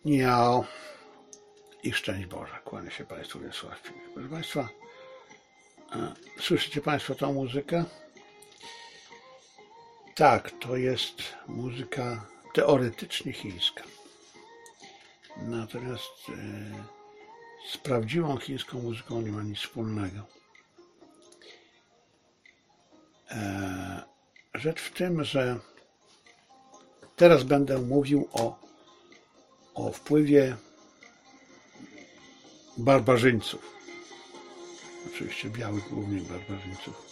Miał i szczęść Boże. Kłania się Państwu Wiesław Filip. Proszę Państwa, słyszycie Państwo tą muzykę? Tak, to jest muzyka teoretycznie chińska. Natomiast z prawdziwą chińską muzyką nie ma nic wspólnego. Rzecz w tym, że teraz będę mówił o wpływie barbarzyńców, oczywiście białych głównie barbarzyńców,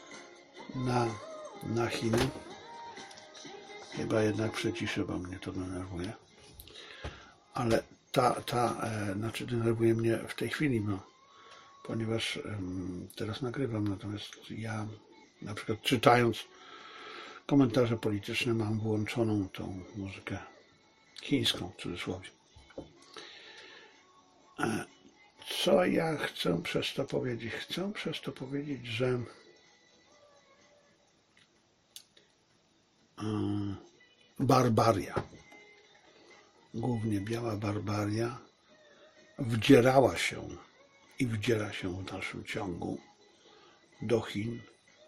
na Chiny. Chyba jednak przyciszę, bo mnie to denerwuje. Ale znaczy denerwuje mnie w tej chwili, ponieważ teraz nagrywam, natomiast ja na przykład czytając komentarze polityczne mam włączoną tą muzykę chińską, w cudzysłowie. Co ja chcę przez to powiedzieć? Chcę przez to powiedzieć, że barbaria, głównie biała barbaria, wdzierała się i wdziera się w dalszym ciągu do Chin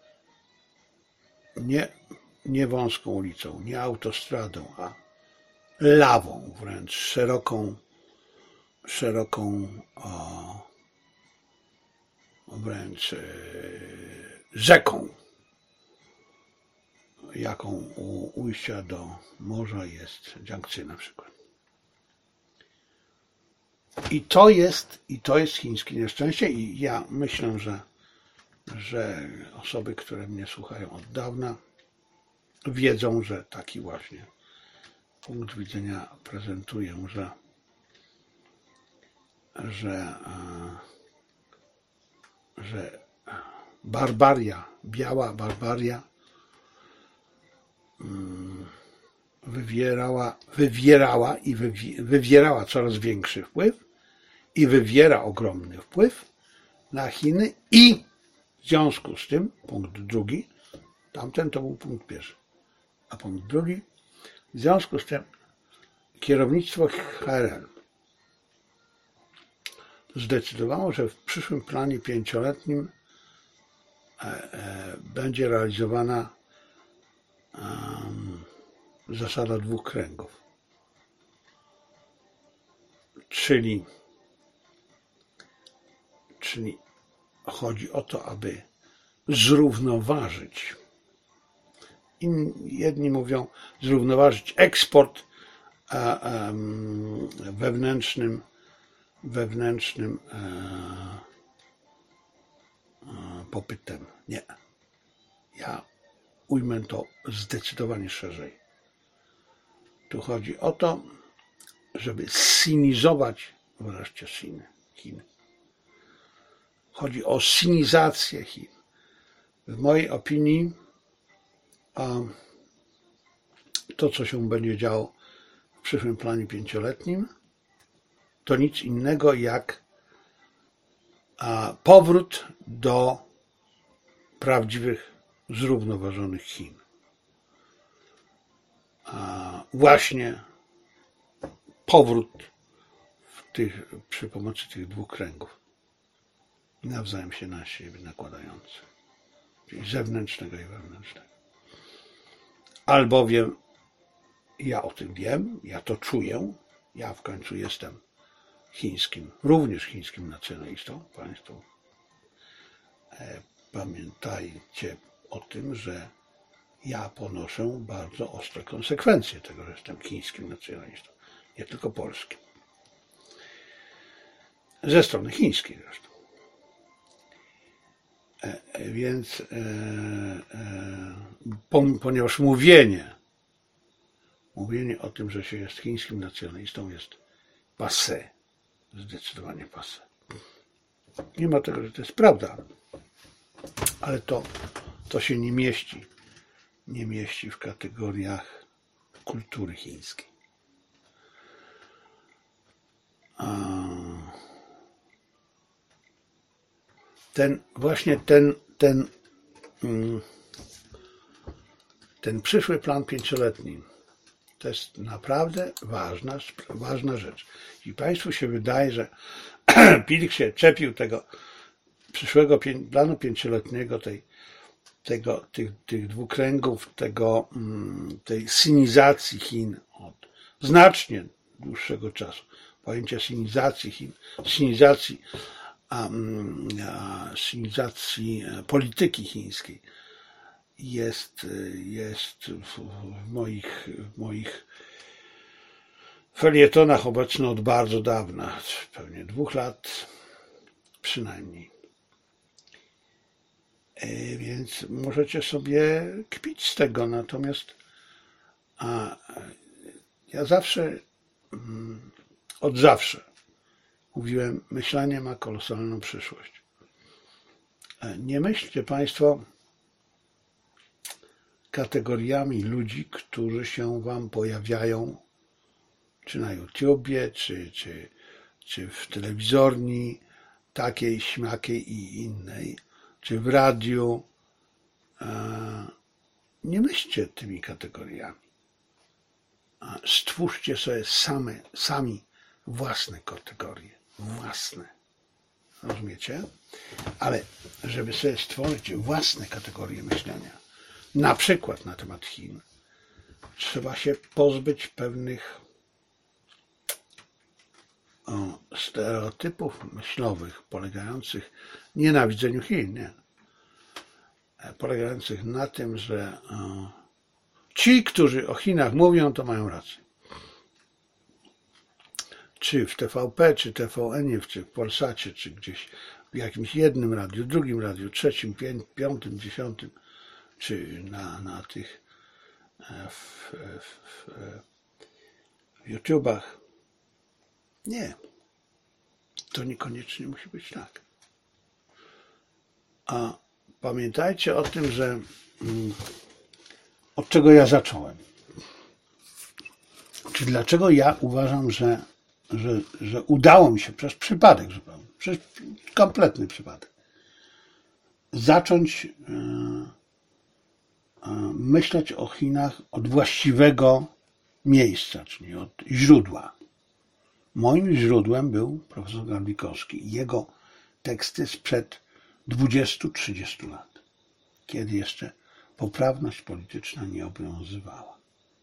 nie wąską ulicą, nie autostradą, a lawą, wręcz szeroką wręcz rzeką, jaką u ujścia do morza jest Jiangxi na przykład. I to jest chińskie nieszczęście i ja myślę, że osoby, które mnie słuchają od dawna, wiedzą, że taki właśnie punkt widzenia prezentuję, że barbaria, biała barbaria wywierała coraz większy wpływ i wywiera ogromny wpływ na Chiny i w związku z tym, punkt drugi, tamten to był punkt pierwszy, a punkt drugi, w związku z tym kierownictwo HRL zdecydowało, że w przyszłym planie 5-letnim będzie realizowana zasada 2 kręgów. Czyli chodzi o to, aby zrównoważyć, jedni mówią zrównoważyć eksport wewnętrznym popytem. Nie. Ja ujmę to zdecydowanie szerzej. Tu chodzi o to, żeby sinizować wreszcie Chin. Chodzi o sinizację Chin. W mojej opinii to, co się będzie działo w przyszłym planie 5-letnim, to nic innego jak powrót do prawdziwych, zrównoważonych Chin. Właśnie powrót przy pomocy tych 2 kręgów, nawzajem się na siebie nakładających, czyli zewnętrznego i wewnętrznego. Albowiem ja o tym wiem, ja to czuję, ja w końcu jestem również chińskim nacjonalistą. Państwo pamiętajcie o tym, że ja ponoszę bardzo ostre konsekwencje tego, że jestem chińskim nacjonalistą, nie tylko polskim. Ze strony chińskiej zresztą. Więc ponieważ mówienie o tym, że się jest chińskim nacjonalistą, jest passé, zdecydowanie passé. Mimo tego, że to jest prawda, ale to się nie mieści w kategoriach kultury chińskiej. Ten przyszły plan 5-letni To jest naprawdę ważna rzecz. I Państwu się wydaje, że Pilk się czepił tego przyszłego planu 5-letniego, tych dwukręgów, tej sinizacji Chin od znacznie dłuższego czasu. Pojęcie sinizacji Chin, sinizacji polityki chińskiej jest w moich felietonach obecne od bardzo dawna, pewnie 2 lat przynajmniej. Więc możecie sobie kpić z tego, natomiast ja od zawsze mówiłem, myślenie ma kolosalną przyszłość. Nie myślcie Państwo kategoriami ludzi, którzy się Wam pojawiają, czy na YouTubie, czy w telewizorni, takiej, śmakiej i innej, czy w radiu. Nie myślcie tymi kategoriami. Stwórzcie sobie sami własne kategorie. Własne. Rozumiecie? Ale żeby sobie stworzyć własne kategorie myślenia, na przykład na temat Chin, trzeba się pozbyć pewnych stereotypów myślowych polegających nie na widzeniu Chin, nie. Polegających na tym, że ci, którzy o Chinach mówią, to mają rację. Czy w TVP, czy TVN-ie, czy w Polsacie, czy gdzieś w jakimś jednym radiu, drugim radiu, trzecim, piątym, 10, czy na tych w YouTubach. Nie. To niekoniecznie musi być tak. A pamiętajcie o tym, że od czego ja zacząłem. Czy dlaczego ja uważam, że udało mi się przez przypadek zupełnie, przez kompletny przypadek, zacząć myśleć o Chinach od właściwego miejsca, czyli od źródła. Moim źródłem był profesor Gawlikowski i jego teksty sprzed 20-30 lat, kiedy jeszcze poprawność polityczna nie obowiązywała.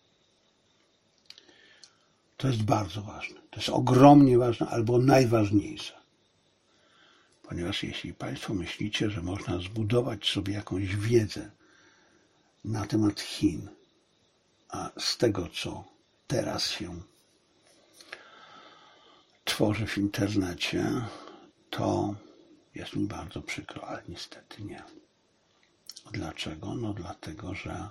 To jest bardzo ważne. To jest ogromnie ważne albo najważniejsze. Ponieważ jeśli Państwo myślicie, że można zbudować sobie jakąś wiedzę na temat Chin, a z tego, co teraz się tworzy w internecie, to jest mi bardzo przykro, ale niestety nie. Dlaczego? No dlatego, że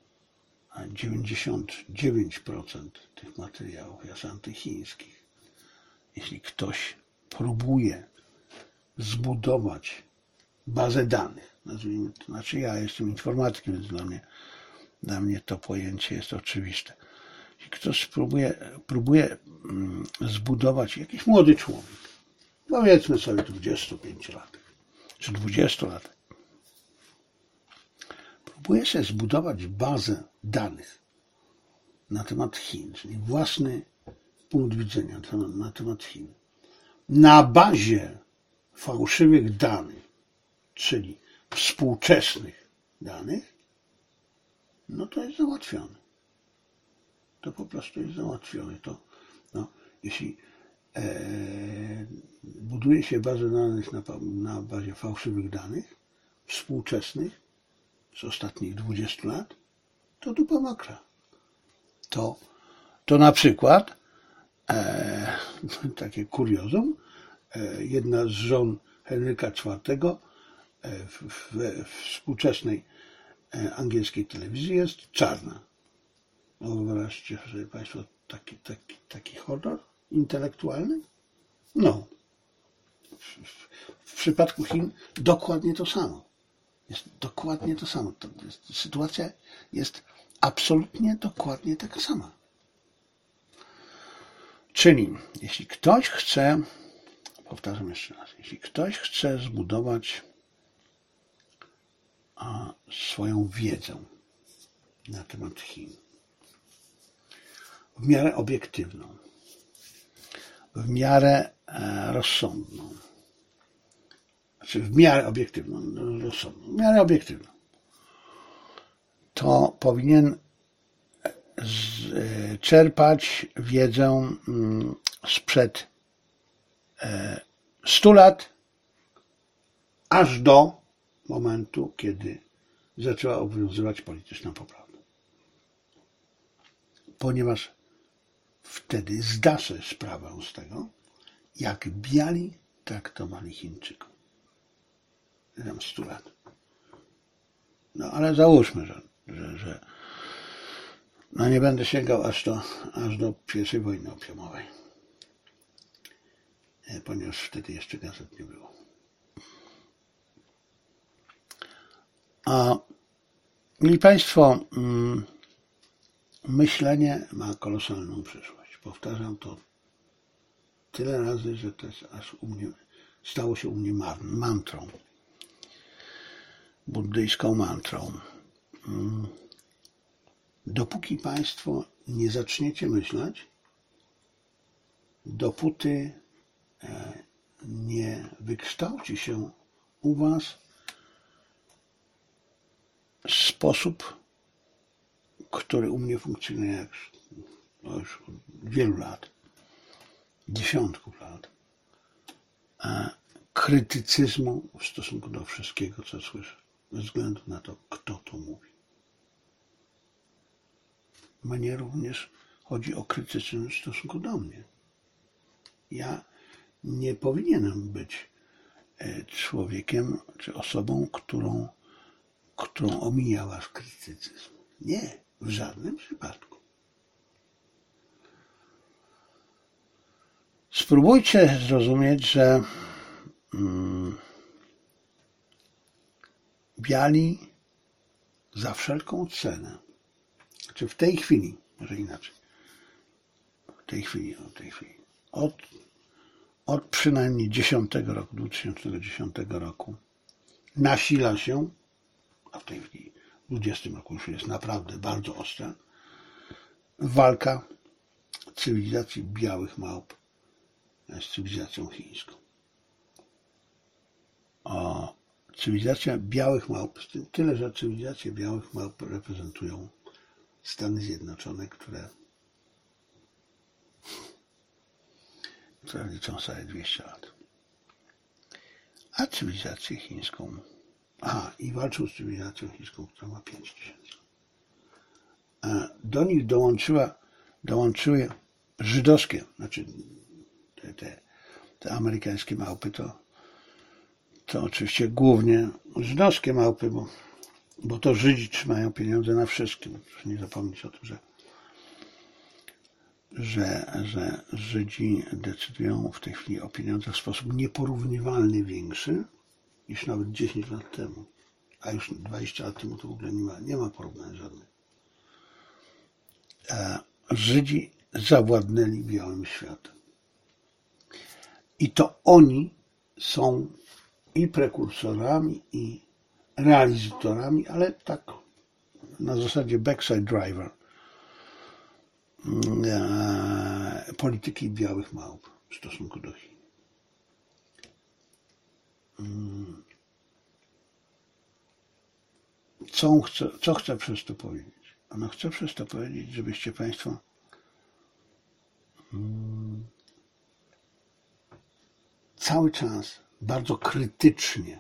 99% tych materiałów jest antychińskich. Jeśli ktoś próbuje zbudować bazę danych, nazwijmy to, znaczy ja jestem informatykiem, więc dla mnie to pojęcie jest oczywiste. Jeśli ktoś próbuje zbudować, jakiś młody człowiek, powiedzmy sobie 25 lat, czy 20 lat, próbuje się zbudować bazę danych na temat Chin, czyli własny punkt widzenia na temat Chin, na bazie fałszywych danych, czyli współczesnych danych, no to jest załatwione. To po prostu jest załatwione. Jeśli buduje się bazę danych na bazie fałszywych danych, współczesnych, z ostatnich 20 lat, to dupa mokra. To na przykład takie kuriozum, jedna z żon Henryka IV w współczesnej angielskiej telewizji jest czarna. No, wyobraźcie sobie Państwo taki horror intelektualny? No. W przypadku Chin dokładnie to samo. Jest dokładnie to samo. Sytuacja jest absolutnie dokładnie taka sama. Czyli jeśli ktoś chce, powtarzam jeszcze raz, jeśli ktoś chce zbudować swoją wiedzę na temat Chin, w miarę obiektywną, w miarę rozsądną, znaczy w miarę obiektywną, rozsądną, w miarę obiektywną, to powinien czerpać wiedzę sprzed 100 lat, aż do momentu, kiedy zaczęła obowiązywać polityczna poprawność. Ponieważ wtedy zda sobie sprawę z tego, jak biali traktowali Chińczyków. Tam 100 lat. No ale załóżmy, że no nie będę sięgał aż do I wojny opiumowej, ponieważ wtedy jeszcze gazet nie było. A mieli Państwo, myślenie ma kolosalną przyszłość. Powtarzam to tyle razy, że to jest aż stało się u mnie mantrą, buddyjską mantrą. Dopóki Państwo nie zaczniecie myśleć, dopóty nie wykształci się u Was sposób, który u mnie funkcjonuje już od wielu lat, dziesiątków lat, krytycyzmu w stosunku do wszystkiego, co słyszę, bez względu na to, kto to mówi. Mnie również chodzi o krytycyzm w stosunku do mnie. Ja nie powinienem być człowiekiem czy osobą, którą omija Was krytycyzm. Nie, w żadnym przypadku. Spróbujcie zrozumieć, że biali za wszelką cenę, czy w tej chwili, może inaczej, w tej chwili, od przynajmniej 2010 roku nasila się, a w tej chwili w 20 roku już jest naprawdę bardzo ostra, walka cywilizacji białych małp z cywilizacją chińską. Cywilizacja białych małp, tyle że cywilizacje białych małp reprezentują Stany Zjednoczone, które liczą sobie 200 lat. A cywilizację chińską, i walczą z cywilizacją chińską, która ma 5000 lat. Do nich dołączyły żydowskie, znaczy te amerykańskie małpy, to oczywiście głównie żydowskie małpy, bo to Żydzi trzymają pieniądze na wszystkim. Proszę nie zapomnieć o tym, że Żydzi decydują w tej chwili o pieniądzach w sposób nieporównywalnie większy niż nawet 10 lat temu. A już 20 lat temu to w ogóle nie ma porównań żadnych. Żydzi zawładnęli białym światem. I to oni są i prekursorami, i realizatorami, ale tak na zasadzie backside driver polityki białych małp w stosunku do Chin. Co chcę przez to powiedzieć? Chcę przez to powiedzieć, żebyście Państwo cały czas bardzo krytycznie,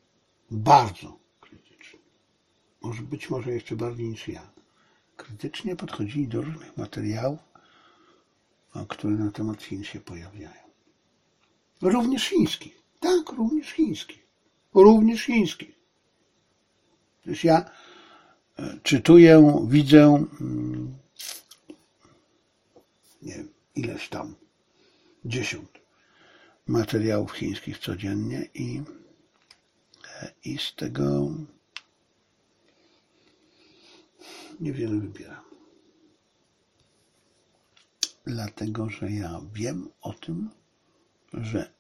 być może jeszcze bardziej niż ja, krytycznie podchodzili do różnych materiałów, które na temat Chin się pojawiają. Również chińskich. Tak, również chińskich. Również chińskich. Przecież ja czytuję, widzę, nie wiem, ileś tam, 10 materiałów chińskich codziennie i z tego niewiele wybieram. Dlatego, że ja wiem o tym, że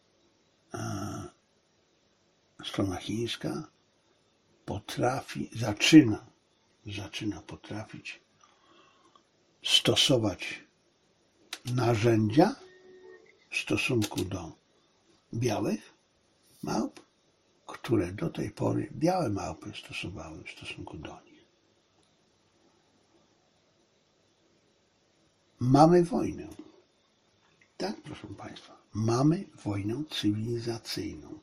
strona chińska zaczyna potrafić stosować narzędzia w stosunku do białych małp, które do tej pory białe małpy stosowały w stosunku do nich. Mamy wojnę. Tak, proszę Państwa, mamy wojnę cywilizacyjną.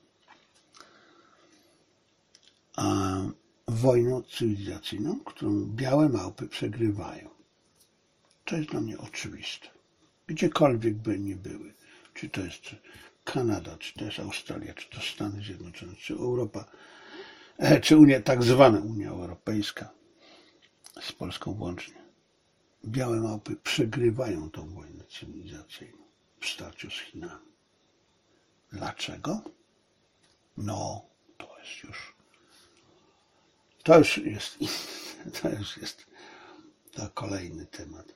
Wojnę cywilizacyjną, którą białe małpy przegrywają. To jest dla mnie oczywiste. Gdziekolwiek by nie były. Czy to jest Kanada, czy to jest Australia, czy to Stany Zjednoczone, czy Europa, czy Unia, tak zwana Unia Europejska, z Polską włącznie. Białe małpy przegrywają tą wojnę cywilizacyjną w starciu z Chinami. Dlaczego? No, to już jest kolejny temat.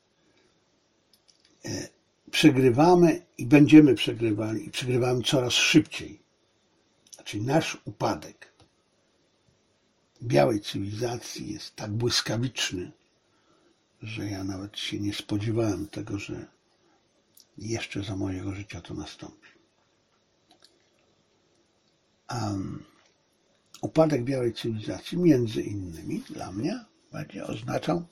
Przegrywamy i będziemy przegrywali i przegrywamy coraz szybciej. Znaczy nasz upadek białej cywilizacji jest tak błyskawiczny, że ja nawet się nie spodziewałem tego, że jeszcze za mojego życia to nastąpi. Upadek białej cywilizacji między innymi dla mnie będzie oznaczał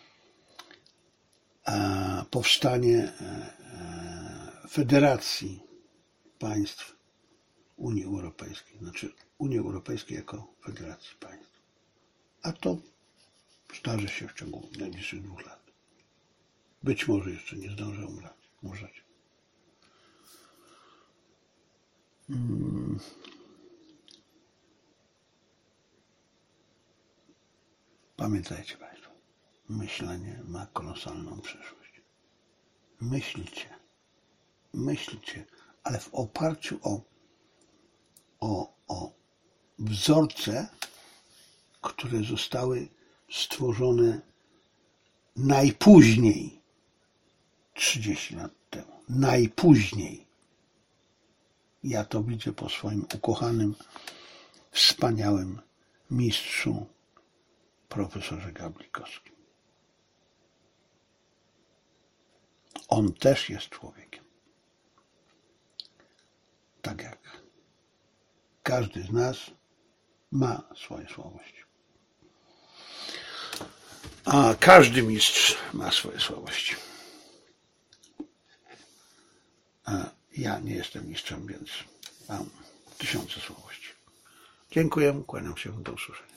powstanie Federacji Państw Unii Europejskiej, znaczy Unii Europejskiej jako Federacji Państw. A to zdarzy się w ciągu najbliższych 2 lat. Być może jeszcze nie zdążę umrzeć. Pamiętajcie Państwo, myślenie ma kolosalną przyszłość. Myślcie, ale w oparciu o wzorce, które zostały stworzone najpóźniej 30 lat temu. Najpóźniej. Ja to widzę po swoim ukochanym, wspaniałym mistrzu, profesorze Gawlikowskim. On też jest człowiekiem. Tak jak każdy z nas ma swoje słabości. A każdy mistrz ma swoje słabości. Ja nie jestem mistrzem, więc mam 1000 słabości. Dziękuję, kłaniam się, do usłyszenia.